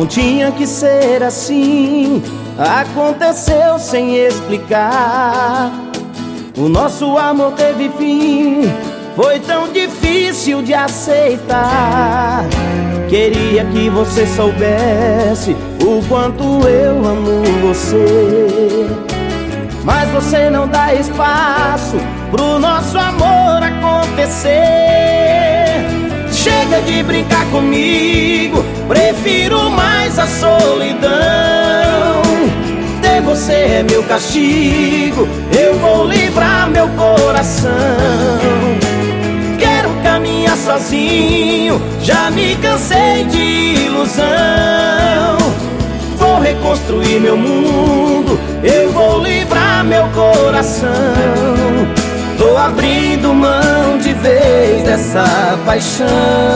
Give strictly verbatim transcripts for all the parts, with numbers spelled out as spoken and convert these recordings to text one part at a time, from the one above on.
Não tinha que ser assim, aconteceu sem explicar. O nosso amor teve fim, foi tão difícil de aceitar. Queria que você soubesse o quanto eu amo você, mas você não dá espaço pro nosso amor acontecer. Chega de brincar comigo, prefiro mais a solidão. Ter você é meu castigo, eu vou livrar meu coração. Quero caminhar sozinho, já me cansei de ilusão. Vou reconstruir meu mundo, eu vou livrar meu coração. Tô abrindo mão de vez dessa paixão.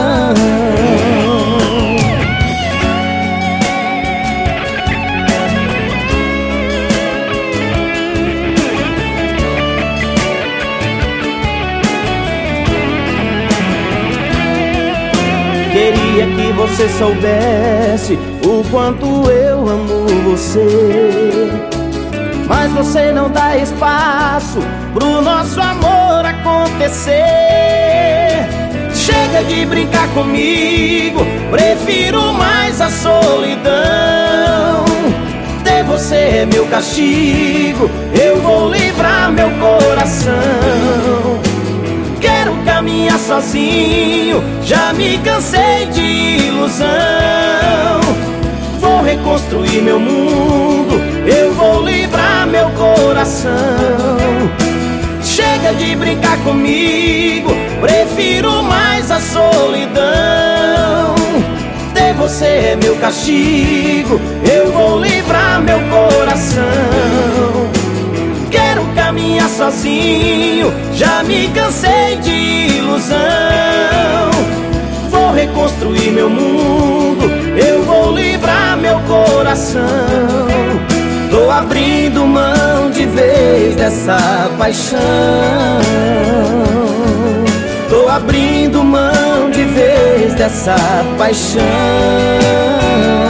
Queria que você soubesse o quanto eu amo você, mas você não dá espaço pro nosso amor acontecer. Chega de brincar comigo, prefiro mais a solidão. Ter você é meu castigo, eu vou livrar meu coração. Quero caminhar sozinho, já me cansei de ilusão. Vou reconstruir meu mundo, eu vou livrar meu coração. Chega de brincar comigo, prefiro mais a solidão. Ter você é meu castigo, eu vou livrar meu coração. Quero caminhar sozinho, já me cansei de ilusão. Vou reconstruir meu mundo, eu vou livrar meu coração. Tô abrindo mão de vez dessa paixão. Tô abrindo mão de vez dessa paixão.